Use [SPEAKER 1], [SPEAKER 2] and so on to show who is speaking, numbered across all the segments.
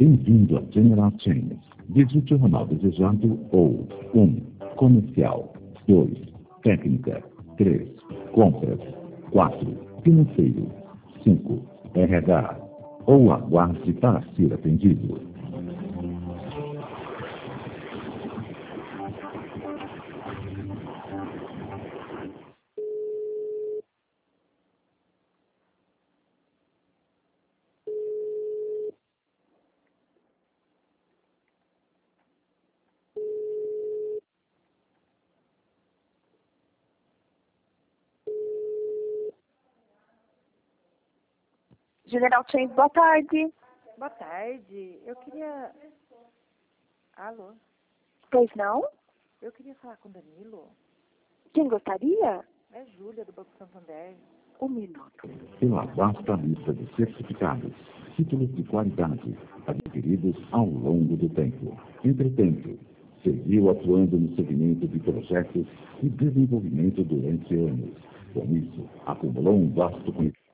[SPEAKER 1] Bem-vindo a General Chains. Digite o ramal desejado ou 1. Comercial. 2. Técnica. 3. Compras. 4. Financeiro. 5. RH. Ou aguarde para ser atendido.
[SPEAKER 2] General Chains, boa tarde.
[SPEAKER 3] Boa tarde. Eu queria... Alô?
[SPEAKER 2] Pois não?
[SPEAKER 3] Eu queria falar com o Danilo.
[SPEAKER 2] Quem gostaria?
[SPEAKER 3] É Júlia, do Banco Santander.
[SPEAKER 2] Um minuto.
[SPEAKER 1] Pela vasta lista de certificados, títulos de qualidade, adquiridos ao longo do tempo. Entretanto, seguiu atuando no segmento de projetos e desenvolvimento durante anos. Com isso, acumulou um vasto conhecimento.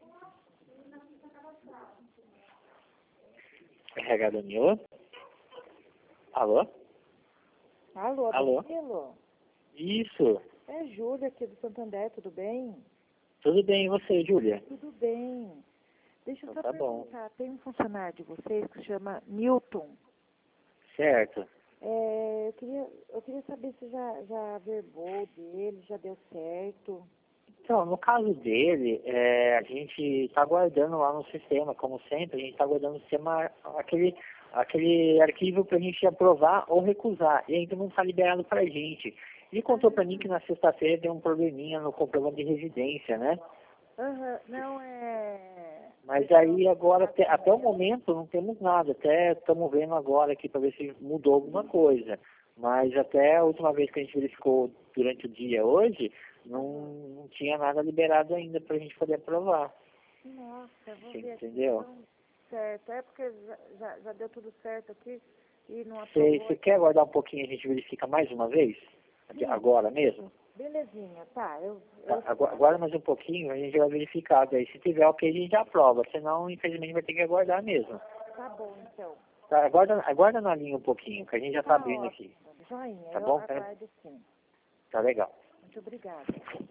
[SPEAKER 4] RH Danilo? Alô?
[SPEAKER 3] Alô,
[SPEAKER 4] Alô?
[SPEAKER 3] Danilo?
[SPEAKER 4] Isso.
[SPEAKER 3] É Júlia, aqui do Santander, tudo bem?
[SPEAKER 4] Tudo bem, e você, Júlia?
[SPEAKER 3] Tudo bem. Deixa eu
[SPEAKER 4] Então
[SPEAKER 3] só
[SPEAKER 4] tá bom.
[SPEAKER 3] perguntar, tem um funcionário de vocês que se chama Newton.
[SPEAKER 4] Certo.
[SPEAKER 3] Eu queria saber se já averbou dele, já deu certo.
[SPEAKER 4] Então, no caso dele, a gente está guardando lá no sistema, como sempre, a gente está guardando no sistema aquele arquivo para a gente aprovar ou recusar, e ainda não está liberado para a gente. Ele contou para mim que na sexta-feira deu um probleminha no comprovante de residência, né?
[SPEAKER 3] Não,
[SPEAKER 4] Mas aí agora, até o momento, não temos nada. Até estamos vendo agora aqui para ver se mudou alguma coisa. Mas até a última vez que a gente verificou durante o dia hoje, não tinha nada liberado ainda para a gente poder aprovar.
[SPEAKER 3] Nossa, eu vou
[SPEAKER 4] Você
[SPEAKER 3] ver aqui.
[SPEAKER 4] entendeu?
[SPEAKER 3] Então, certo, é porque já deu tudo certo aqui e não aprovou.
[SPEAKER 4] Você quer aguardar um pouquinho e a gente verifica mais uma vez? Agora mesmo?
[SPEAKER 3] Belezinha, tá.
[SPEAKER 4] Aguarda mais um pouquinho, a gente vai verificar. Daí, se tiver ok, a gente aprova. Senão, infelizmente, vai ter que aguardar mesmo.
[SPEAKER 3] Tá bom, então.
[SPEAKER 4] Tá, aguarda na linha um pouquinho, que a gente já está abrindo aqui.
[SPEAKER 3] Joinha,
[SPEAKER 4] Tá
[SPEAKER 3] eu
[SPEAKER 4] bom?
[SPEAKER 3] aguardo sim.
[SPEAKER 4] Tá legal.
[SPEAKER 3] Muito obrigada.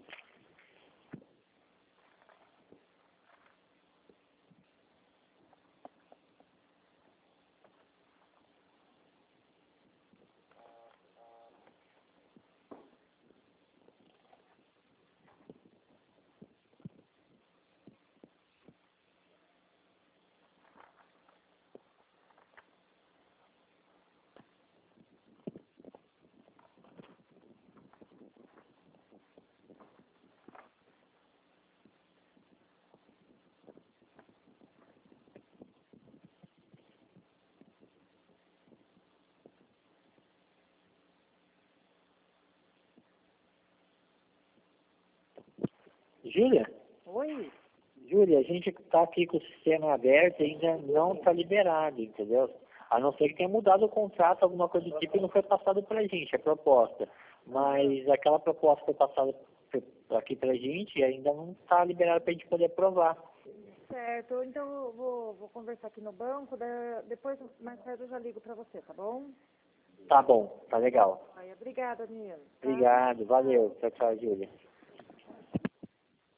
[SPEAKER 4] Júlia?
[SPEAKER 3] Oi?
[SPEAKER 4] Júlia, a gente está aqui com o sistema aberto e ainda não está liberado, entendeu? A não ser que tenha mudado o contrato, alguma coisa do tipo, e não foi passado para a gente, a proposta. Mas aquela proposta foi passada aqui para a gente e ainda não está liberada para a gente poder aprovar.
[SPEAKER 3] Certo, então eu vou conversar aqui no banco, depois mais tarde eu já ligo para você, tá bom?
[SPEAKER 4] Tá bom, tá legal.
[SPEAKER 3] Obrigada, Nilo.
[SPEAKER 4] Obrigado, valeu. Tchau, tchau, Júlia.